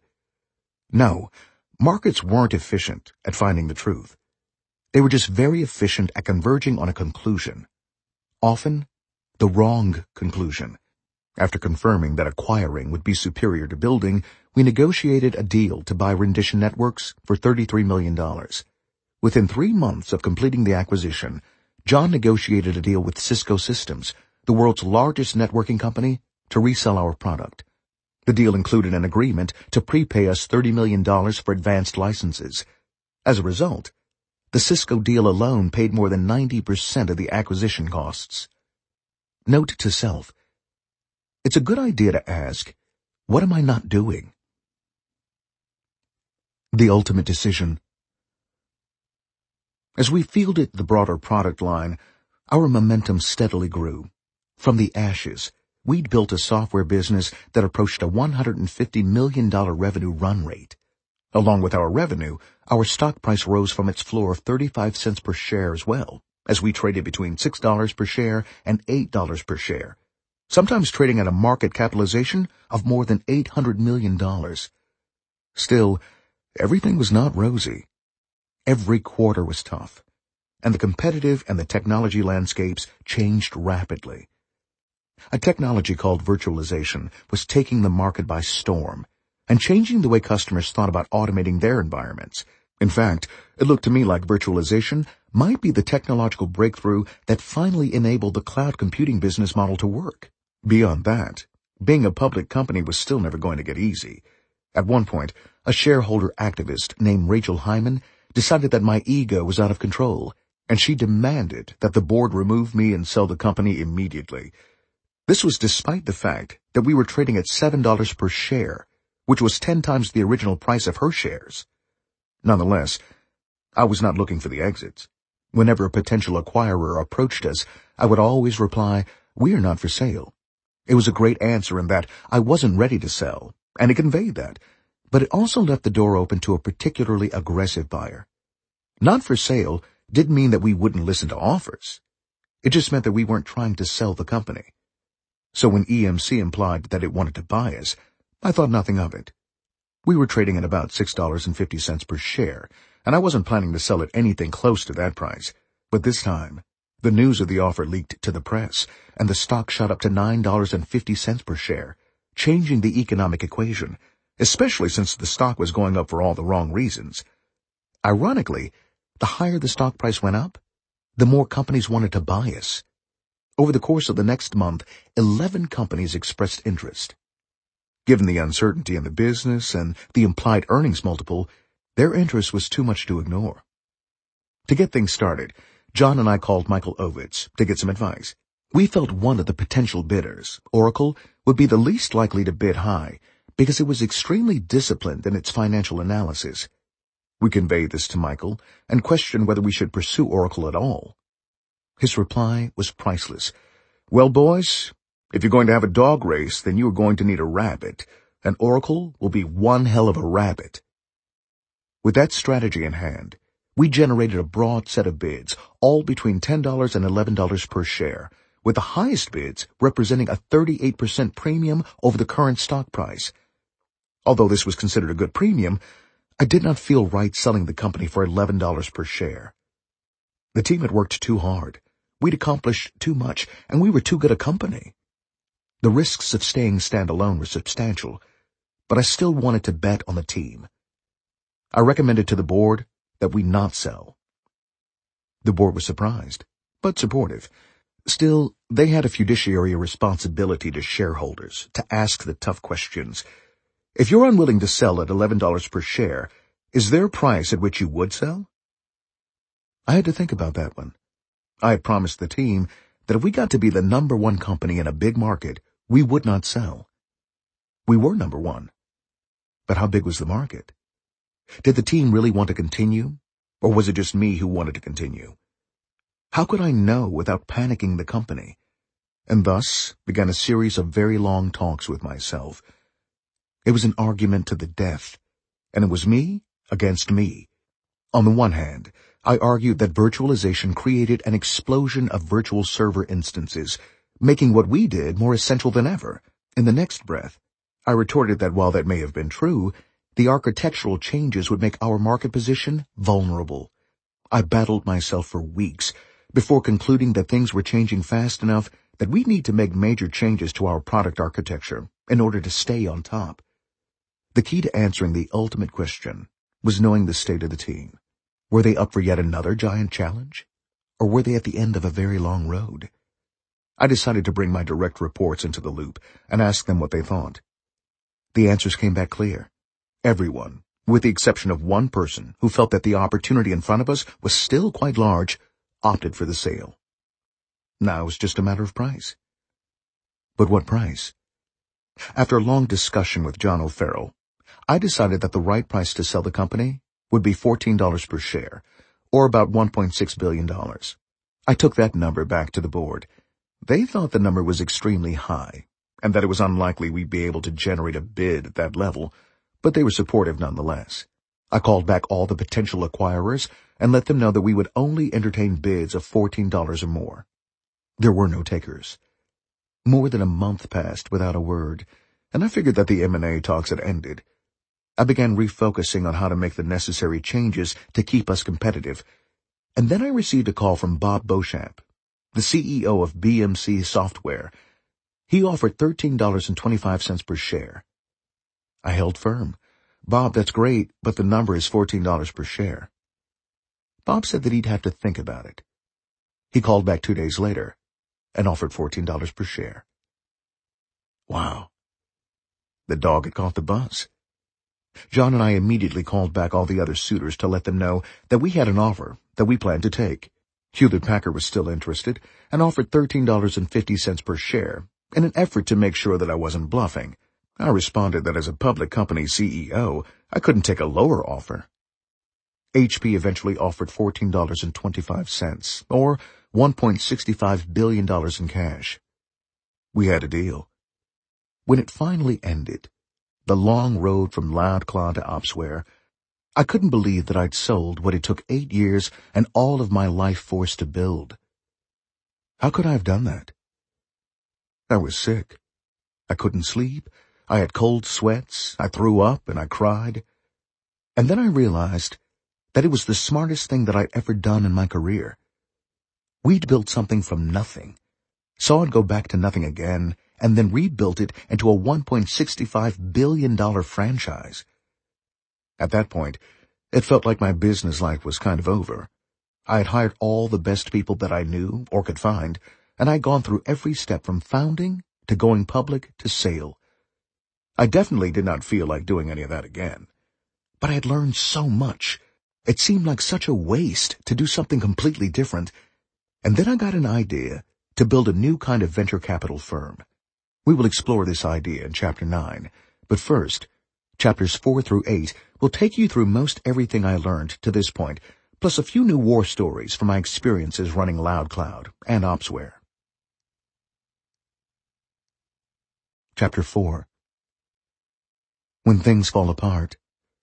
No, markets weren't efficient at finding the truth. They were just very efficient at converging on a conclusion. Often, the wrong conclusion. After confirming that acquiring would be superior to building, we negotiated a deal to buy Rendition Networks for thirty-three million dollars. Within three months of completing the acquisition, John negotiated a deal with Cisco Systems, the world's largest networking company, to resell our product. The deal included an agreement to prepay us thirty million dollars for advanced licenses. As a result, the Cisco deal alone paid more than ninety percent of the acquisition costs. Note to self, it's a good idea to ask, what am I not doing? The ultimate decision. As we fielded the broader product line, our momentum steadily grew. From the ashes, we'd built a software business that approached a one hundred fifty million dollars revenue run rate. Along with our revenue, our stock price rose from its floor of thirty-five cents per share as well, as we traded between six dollars per share and eight dollars per share, sometimes trading at a market capitalization of more than eight hundred million dollars. Still, everything was not rosy. Every quarter was tough, and the competitive and the technology landscapes changed rapidly. A technology called virtualization was taking the market by storm and changing the way customers thought about automating their environments. In fact, it looked to me like virtualization might be the technological breakthrough that finally enabled the cloud computing business model to work. Beyond that, being a public company was still never going to get easy. At one point, a shareholder activist named Rachel Hyman decided that my ego was out of control, and she demanded that the board remove me and sell the company immediately. This was despite the fact that we were trading at seven dollars per share, which was ten times the original price of her shares. Nonetheless, I was not looking for the exits. Whenever a potential acquirer approached us, I would always reply, "We are not for sale." It was a great answer in that I wasn't ready to sell, and it conveyed that, but it also left the door open to a particularly aggressive buyer. Not for sale didn't mean that we wouldn't listen to offers. It just meant that we weren't trying to sell the company. So when E M C implied that it wanted to buy us, I thought nothing of it. We were trading at about six dollars and fifty cents per share, and I wasn't planning to sell at anything close to that price. But this time, the news of the offer leaked to the press, and the stock shot up to nine dollars and fifty cents per share, changing the economic equation, especially since the stock was going up for all the wrong reasons. Ironically, the higher the stock price went up, the more companies wanted to buy us. Over the course of the next month, eleven companies expressed interest. Given the uncertainty in the business and the implied earnings multiple, their interest was too much to ignore. To get things started, John and I called Michael Ovitz to get some advice. We felt one of the potential bidders, Oracle, would be the least likely to bid high because it was extremely disciplined in its financial analysis. We conveyed this to Michael and questioned whether we should pursue Oracle at all. His reply was priceless. "Well, boys, if you're going to have a dog race, then you are going to need a rabbit, and Oracle will be one hell of a rabbit." With that strategy in hand, we generated a broad set of bids, all between ten dollars and eleven dollars per share, with the highest bids representing a thirty-eight percent premium over the current stock price. Although this was considered a good premium, I did not feel right selling the company for eleven dollars per share. The team had worked too hard. We'd accomplished too much, and we were too good a company. The risks of staying standalone were substantial, but I still wanted to bet on the team. I recommended to the board that we not sell. The board was surprised, but supportive. Still, they had a fiduciary responsibility to shareholders to ask the tough questions. If you're unwilling to sell at eleven dollars per share, is there a price at which you would sell? I had to think about that one. I had promised the team that if we got to be the number one company in a big market, we would not sell. We were number one. But how big was the market? Did the team really want to continue, or was it just me who wanted to continue? How could I know without panicking the company? And thus began a series of very long talks with myself. It was an argument to the death, and it was me against me. On the one hand, I argued that virtualization created an explosion of virtual server instances, making what we did more essential than ever. In the next breath, I retorted that while that may have been true, the architectural changes would make our market position vulnerable. I battled myself for weeks before concluding that things were changing fast enough that we need to make major changes to our product architecture in order to stay on top. The key to answering the ultimate question was knowing the state of the team. Were they up for yet another giant challenge? Or were they at the end of a very long road? I decided to bring my direct reports into the loop and ask them what they thought. The answers came back clear. Everyone, with the exception of one person who felt that the opportunity in front of us was still quite large, opted for the sale. Now it was just a matter of price. But what price? After a long discussion with John O'Farrell, I decided that the right price to sell the company would be fourteen dollars per share, or about one point six billion dollars. I took that number back to the board. They thought the number was extremely high, and that it was unlikely we'd be able to generate a bid at that level, but they were supportive nonetheless. I called back all the potential acquirers and let them know that we would only entertain bids of fourteen dollars or more. There were no takers. More than a month passed without a word, and I figured that the M and A talks had ended. I began refocusing on how to make the necessary changes to keep us competitive, and then I received a call from Bob Beauchamp, the C E O of B M C Software. He offered thirteen dollars and twenty-five cents per share. I held firm. "Bob, that's great, but the number is fourteen dollars per share." Bob said that he'd have to think about it. He called back two days later and offered fourteen dollars per share. Wow. The dog had caught the buzz. John and I immediately called back all the other suitors to let them know that we had an offer that we planned to take. Hewlett-Packard was still interested and offered thirteen dollars and fifty cents per share in an effort to make sure that I wasn't bluffing. I responded that as a public company C E O, I couldn't take a lower offer. H P eventually offered fourteen dollars and twenty-five cents, or one point six five billion dollars in cash. We had a deal. When it finally ended, the long road from LoudCloud to Opsware, I couldn't believe that I'd sold what it took eight years and all of my life force to build. How could I have done that? I was sick. I couldn't sleep. I had cold sweats. I threw up and I cried. And then I realized that it was the smartest thing that I'd ever done in my career. We'd built something from nothing, saw it go back to nothing again, and then rebuilt it into a one point six five billion dollars franchise. At that point, it felt like my business life was kind of over. I had hired all the best people that I knew or could find, and I'd gone through every step from founding to going public to sale. I definitely did not feel like doing any of that again. But I had learned so much. It seemed like such a waste to do something completely different. And then I got an idea to build a new kind of venture capital firm. We will explore this idea in Chapter nine. But first, Chapters four through eight will take you through most everything I learned to this point, plus a few new war stories from my experiences running LoudCloud and Opsware. Chapter four. When Things Fall Apart.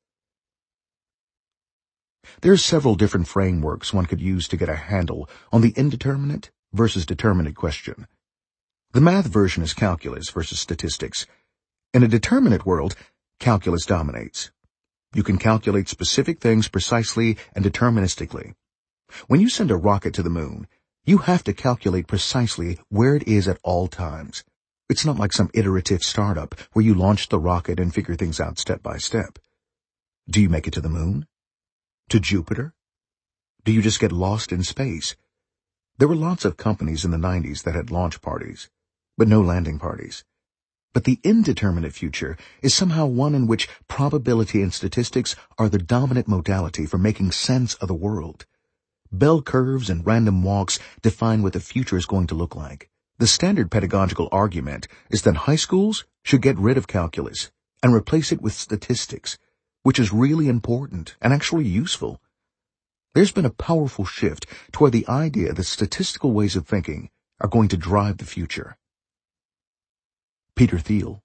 There are several different frameworks one could use to get a handle on the indeterminate versus determinate question. The math version is calculus versus statistics. In a determinate world, calculus dominates. You can calculate specific things precisely and deterministically. When you send a rocket to the moon, you have to calculate precisely where it is at all times. It's not like some iterative startup where you launch the rocket and figure things out step by step. Do you make it to the moon? To Jupiter? Do you just get lost in space? There were lots of companies in the nineties that had launch parties, but no landing parties. But the indeterminate future is somehow one in which probability and statistics are the dominant modality for making sense of the world. Bell curves and random walks define what the future is going to look like. The standard pedagogical argument is that high schools should get rid of calculus and replace it with statistics, which is really important and actually useful. There's been a powerful shift toward the idea that statistical ways of thinking are going to drive the future. Peter Thiel.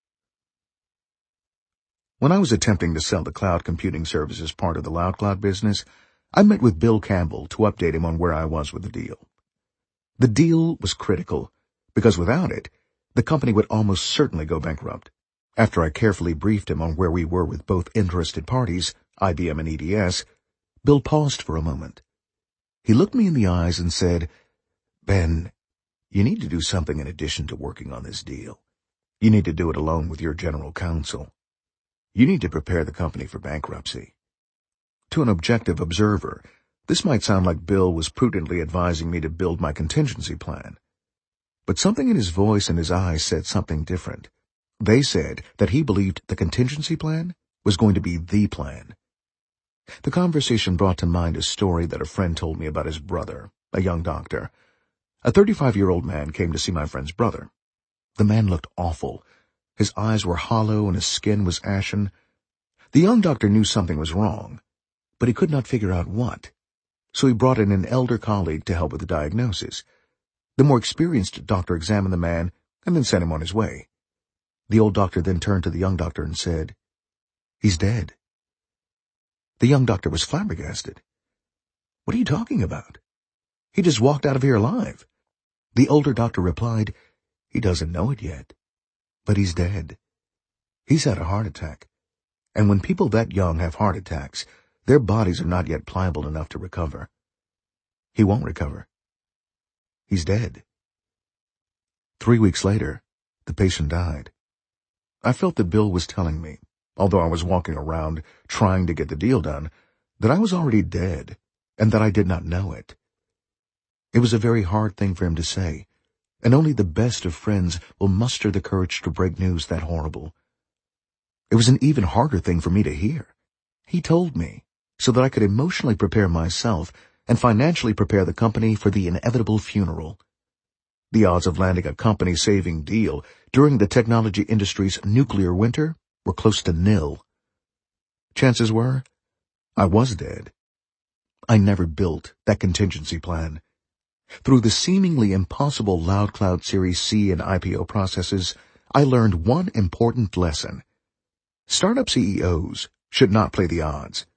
When I was attempting to sell the cloud computing services part of the LoudCloud business, I met with Bill Campbell to update him on where I was with the deal. The deal was critical, because without it, the company would almost certainly go bankrupt. After I carefully briefed him on where we were with both interested parties, I B M and E D S, Bill paused for a moment. He looked me in the eyes and said, "Ben, you need to do something in addition to working on this deal. You need to do it alone with your general counsel. You need to prepare the company for bankruptcy." To an objective observer, this might sound like Bill was prudently advising me to build my contingency plan. But something in his voice and his eyes said something different. They said that he believed the contingency plan was going to be the plan. The conversation brought to mind a story that a friend told me about his brother, a young doctor. A thirty-five-year-old man came to see my friend's brother. The man looked awful. His eyes were hollow and his skin was ashen. The young doctor knew something was wrong, but he could not figure out what. So he brought in an elder colleague to help with the diagnosis. The more experienced doctor examined the man and then sent him on his way. The old doctor then turned to the young doctor and said, "He's dead." The young doctor was flabbergasted. "What are you talking about? He just walked out of here alive." The older doctor replied, "He doesn't know it yet, but he's dead. He's had a heart attack, and when people that young have heart attacks, their bodies are not yet pliable enough to recover. He won't recover. He's dead." Three weeks later, the patient died. I felt that Bill was telling me, although I was walking around trying to get the deal done, that I was already dead and that I did not know it. It was a very hard thing for him to say, and only the best of friends will muster the courage to break news that horrible. It was an even harder thing for me to hear. He told me so that I could emotionally prepare myself and financially prepare the company for the inevitable funeral. The odds of landing a company-saving deal during the technology industry's nuclear winter were close to nil. Chances were, I was dead. I never built that contingency plan. Through the seemingly impossible LoudCloud Series C and I P O processes, I learned one important lesson. Startup C E Os should not play the odds.